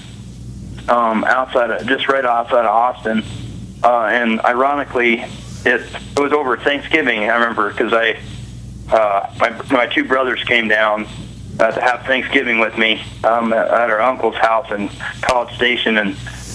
just right outside of Austin, and ironically, it was over Thanksgiving. I remember because my two brothers came down to have Thanksgiving with me at our uncle's house in College Station, and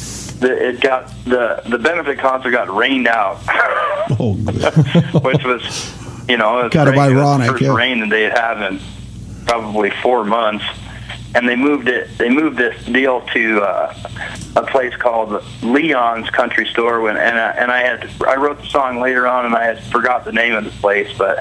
the benefit concert got rained out, which was it was kind of ironic. The first rain that they had in probably 4 months, and they moved this deal to a place called Leon's Country Store. I wrote the song later on, and I had forgot the name of the place, but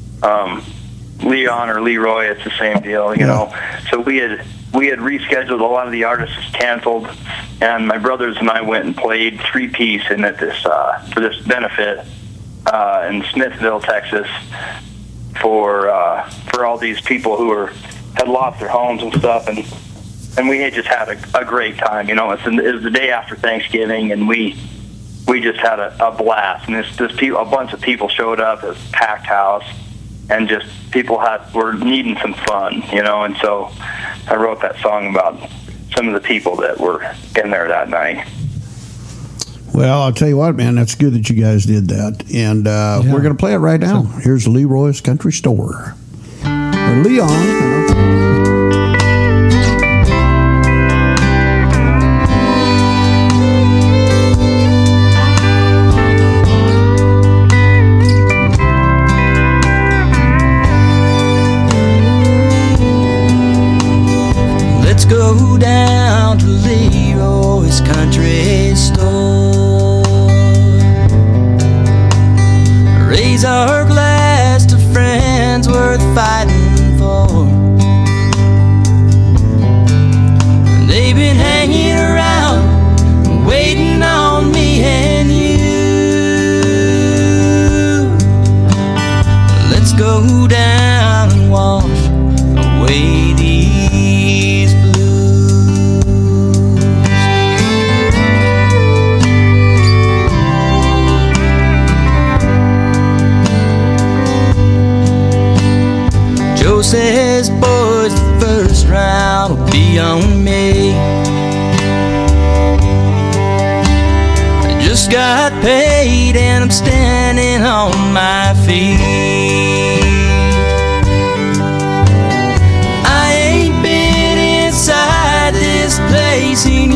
Leon or Leroy, it's the same deal, So we had rescheduled. A lot of the artists canceled, and my brothers and I went and played 3-piece for this benefit in Smithville, Texas, for all these people who had lost their homes and stuff, and we had just had a great time. It was the day after Thanksgiving, and we just had a blast. And a bunch of people showed up. It was a packed house, and just people were needing some fun, And so I wrote that song about some of the people that were in there that night. Well, I'll tell you what, man, that's good that you guys did that. And we're going to play it right now. Here's Leroy's Country Store. Or Leon. Let's go down to Leroy's Country Store. Raise our glass to friends worth fighting for. They've been hanging around, waiting on me and you. Let's go down and wash away these blues. Joe says, boys, the first round will be on me. I just got paid and I'm standing on my feet. I ain't been inside this place in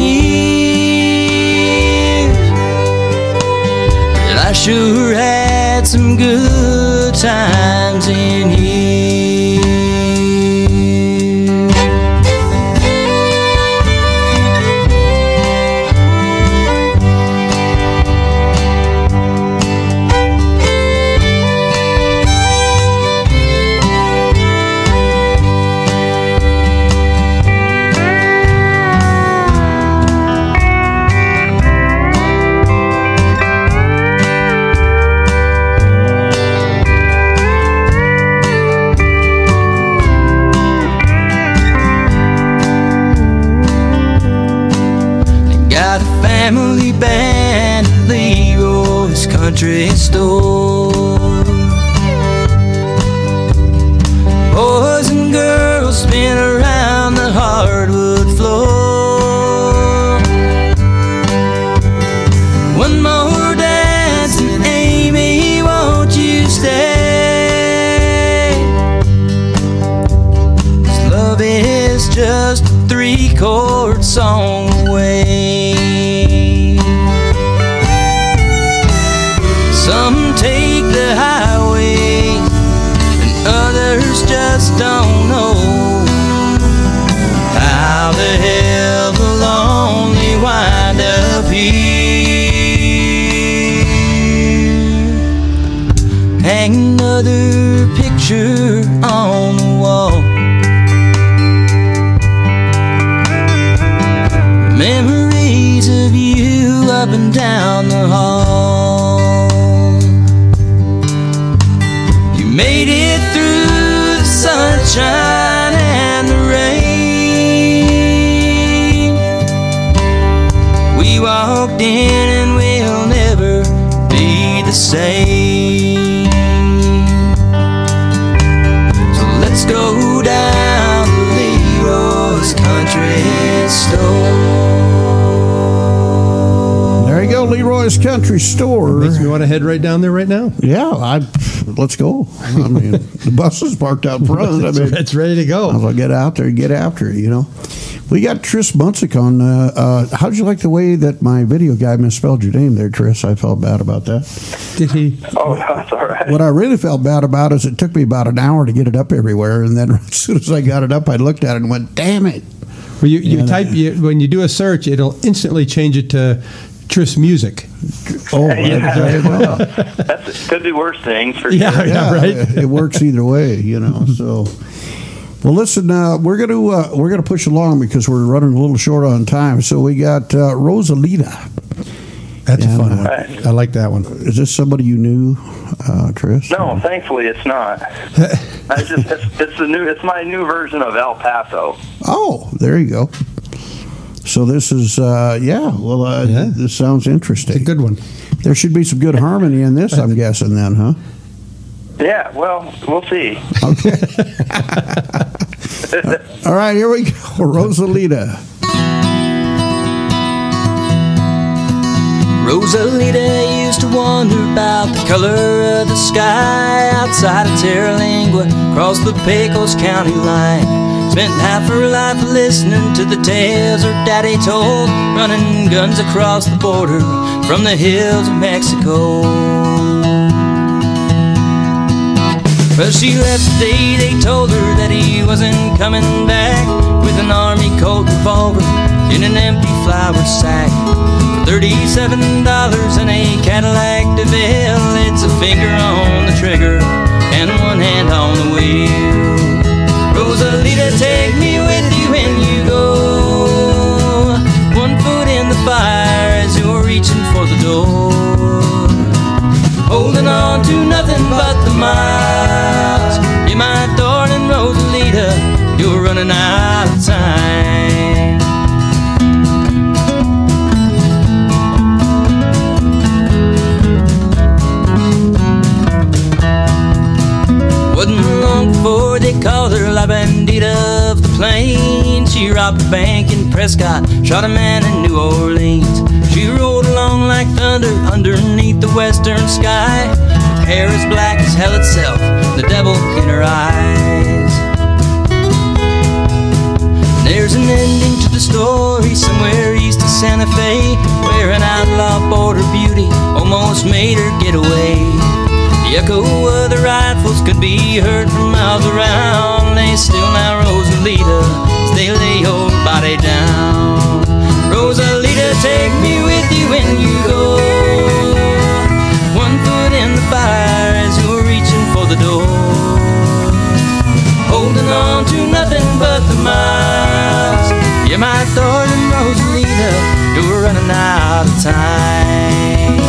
years, but I sure had some good times in here. Got a family band at Leroy's Country Store. Boys and girls spin around the hardwood floor. One more dance and Amy, won't you stay? 'Cause love is just a 3-chord song away. Some take the highway and others just don't know how the hell the lonely wind up here. Hang another picture on the wall. Memories of you up and down the hall. Country Store. Makes me want to head right down there right now. Yeah, let's go. I mean, the bus is parked out front. I mean, It's ready to go. I'll get out there and get after it, you know. We got Tris Munsick on. How'd you like the way that my video guy misspelled your name there, Tris? I felt bad about that. Did he? Oh, that's all right. What I really felt bad about is it took me about an hour to get it up everywhere, and then as soon as I got it up, I looked at it and went, damn it. Well, when you do a search, it'll instantly change it to Tris Music. Oh, Yeah. there you go. That could be worse things for Yeah. sure. Yeah, right. It works either way, you know. So, well, listen, we're gonna push along because we're running a little short on time. So we got Rosalita. That's a Yeah, fun one. Right. I like that one. Is this somebody you knew, Tris? No, thankfully it's not. It's my new version of El Paso. Oh, there you go. So this is this sounds interesting. It's a good one. There should be some good harmony in this, I'm guessing, then, huh? Yeah, well, we'll see. Okay. All right, here we go. Rosalita. Rosalita used to wonder about the color of the sky outside of Terralingua, across the Pecos County line. Spent half her life listening to the tales her daddy told, running guns across the border from the hills of Mexico. Well, she left the day they told her that he wasn't coming back, with an army Colt revolver in an empty flour sack. For $37 and a Cadillac DeVille, it's a finger on the trigger and one hand on the wheel. Rosalita, take me with you when you go. One foot in the fire as you're reaching for the door, holding on to nothing but the miles. Yeah, my darling Rosalita, you're running out of time. Wasn't long before they called her La Bandita of the Plains. She robbed a bank in Prescott, shot a man in New Orleans. She rolled along like thunder underneath the western sky, with hair as black as hell itself, the devil in her eyes. There's an ending to the story somewhere east of Santa Fe, where an outlaw border beauty almost made her get away. The echo of the rifles could be heard from miles around. Lay still now, Rosalita, as they lay your body down. Rosalita, take me with you when you go. One foot in the fire as you're reaching for the door, holding on to nothing but the miles. Yeah, my darling Rosalita, you're running out of time.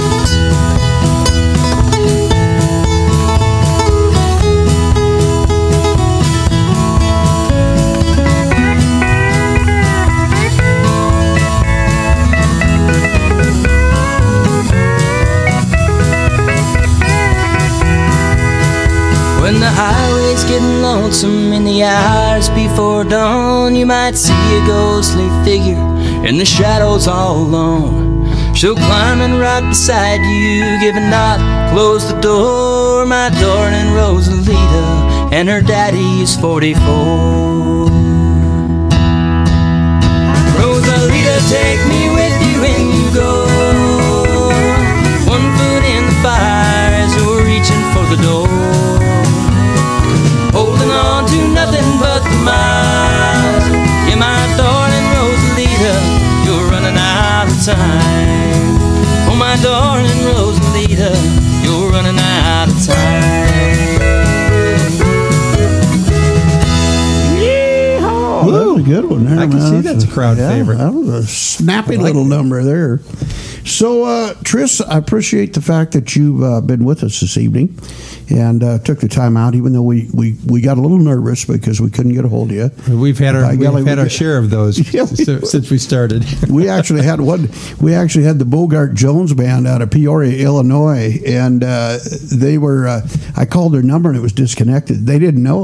When the highway's getting lonesome in the hours before dawn, you might see a ghostly figure in the shadows all alone. She'll climb and right beside you, give a knock, close the door. My darling Rosalita, and her daddy is 44. Rosalita, take me with you when you go. One foot in the fire as you're reaching for the door, holding on to nothing but the miles. Yeah, my darling Rosalita, you're running out of time. Oh, my darling Rosalita, you're running out of time. Well, that was a good one there. I can see that's a crowd favorite. That was a snappy little number there. So, Tris, I appreciate the fact that you've been with us this evening and took the time out, even though we got a little nervous because we couldn't get a hold of you. We've had our share of those since we started. We actually had one. We actually had the Bogart Jones Band out of Peoria, Illinois, and they were. I called their number and it was disconnected. They didn't know it.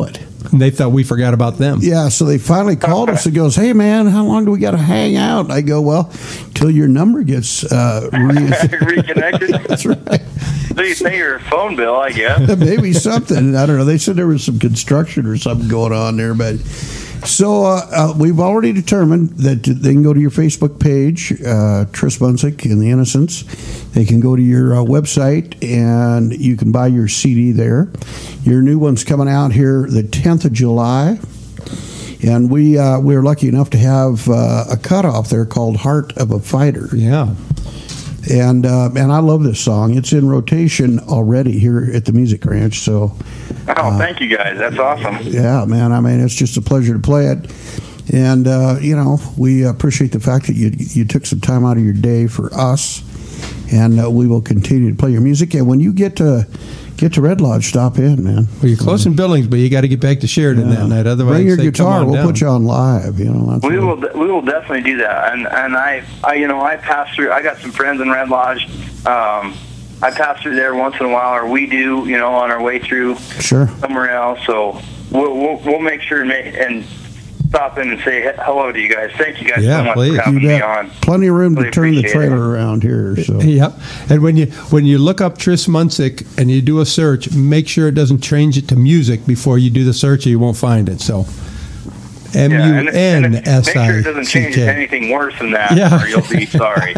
And they thought we forgot about them. Yeah, so they finally called us and goes, "Hey, man, how long do we got to hang out?" I go, "Well, till your number gets reconnected." That's right. They pay your phone bill, I guess. Maybe something. I don't know. They said there was some construction or something going on there, but so we've already determined that they can go to your Facebook page, Tris Bunsick and the Innocents. They can go to your website and you can buy your CD there. Your new one's coming out here the 10th of July. And we're lucky enough to have a cutoff there called Heart of a Fighter. Yeah. And I love this song. It's in rotation already here at the Music Ranch. So, thank you guys. That's awesome. Yeah, man. I mean, it's just a pleasure to play it. And we appreciate the fact that you took some time out of your day for us. And we will continue to play your music. And when you get to Red Lodge, stop in, man. Well, you're close in Billings, but you got to get back to Sheridan that night. Otherwise, bring your guitar. We'll put you on live. We will definitely do that. And I pass through. I got some friends in Red Lodge. I pass through there once in a while, or we do. On our way through somewhere else. So we'll make sure and stop in and say hello to you guys. Thank you guys so much for having me on. Plenty of room really to turn the trailer around here. So. Yep. And when you look up Tris Bunsick and you do a search, make sure it doesn't change it to music before you do the search, or you won't find it. So MUNSICK. Make sure it doesn't change to anything worse than that, or you'll be sorry.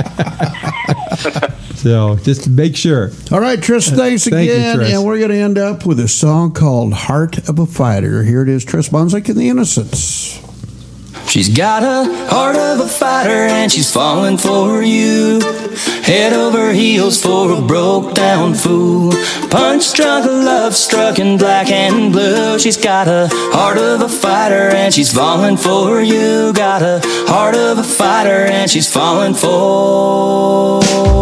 So just make sure. All right, Tris, thanks again. Thank you, Tris. And we're going to end up with a song called Heart of a Fighter. Here it is, Tris Bunsick and the Innocents. She's got a heart of a fighter and she's falling for you. Head over heels for a broke down fool. Punch drunk, love struck in black and blue. She's got a heart of a fighter and she's falling for you. Got a heart of a fighter and she's falling for.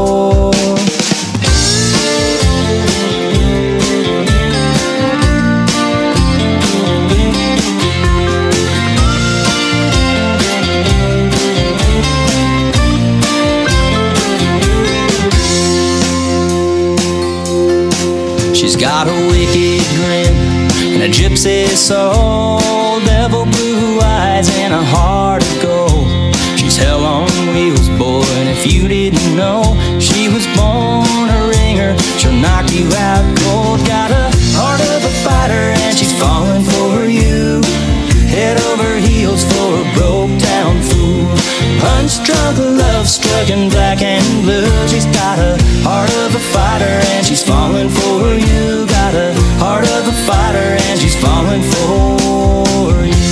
She's got a wicked grin and a gypsy soul, devil blue eyes and a heart of gold. She's hell on wheels, boy, and if you didn't know, she was born a ringer. She'll knock you out cold. Got a heart of a fighter and she's falling for you. Head over heels for a broke down fool. Punch drunk, love struck in black and blue. She's got a heart of a fighter and she's falling for you. Got a heart of a fighter and she's falling for you.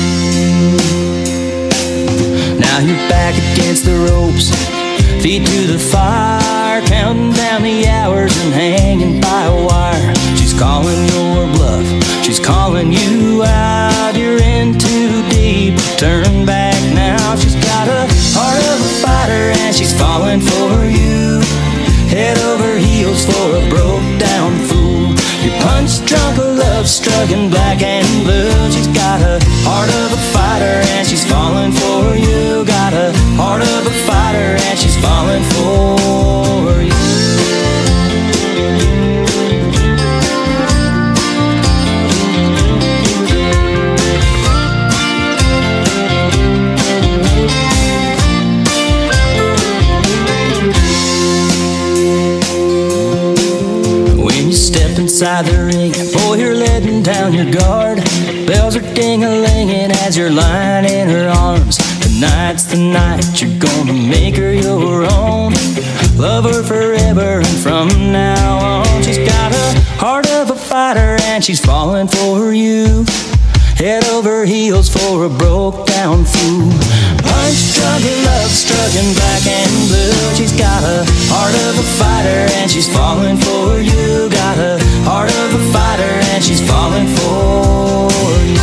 Now you're back against the ropes, feet to the fire, counting down the hours and hanging by a wire. She's calling your bluff, she's calling you out. You're in too deep, turn back now. She's got a heart of a fighter and she's falling for you. Head over heels for a broke down fool. You're punch drunk, love struck in black and blue. She's got a heart of a fighter and she's falling for you. Got a heart of a fighter and she's falling for you. Inside the ring, boy, you're letting down your guard. Bells are ding-a-linging as you're lying in her arms. Tonight's the night you're gonna make her your own. Love her forever and from now on. She's got a heart of a fighter and she's falling for you. Head over heels for a broke down fool. Punch drunk, love struck in black and blue. She's got a heart of a fighter and she's falling for you. Got a heart of a fighter and she's falling for you.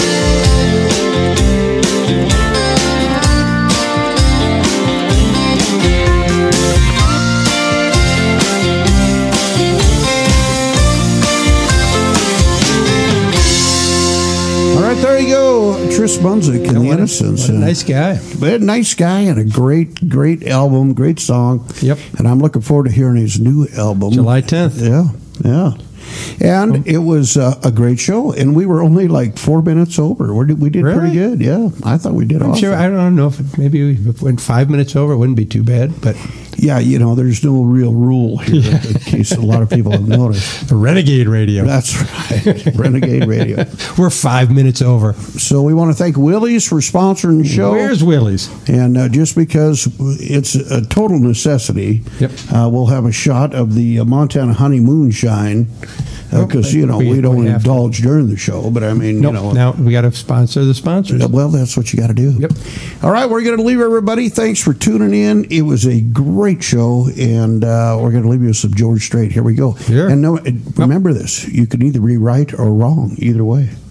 There you go, Tris Bunsick and the Innocents. What a nice guy. Nice guy and a great album, great song. Yep. And I'm looking forward to hearing his new album. July 10th. Yeah. And it was a great show. And we were only like 4 minutes over. We did Really? pretty good. Yeah, I thought we did I'm awesome. sure. I don't know if maybe we went 5 minutes over. It wouldn't be too bad, but Yeah, there's no real rule here, in case a lot of people have noticed. the Renegade Radio. That's right, Renegade Radio. We're 5 minutes over. So we want to thank Willie's for sponsoring the show. Where's Willie's? And just because it's a total necessity, Yep. We'll have a shot of the Montana Honey Moonshine because, we don't we have to. indulge during the show. But I mean, Nope. Now we got to sponsor the sponsors. well, that's what you got to do. Yep. All right, we're going to leave everybody. Thanks for tuning in. It was a great show, and we're going to leave you with some George Strait. Here we go. Sure. And remember this: you can either be right or wrong, either way.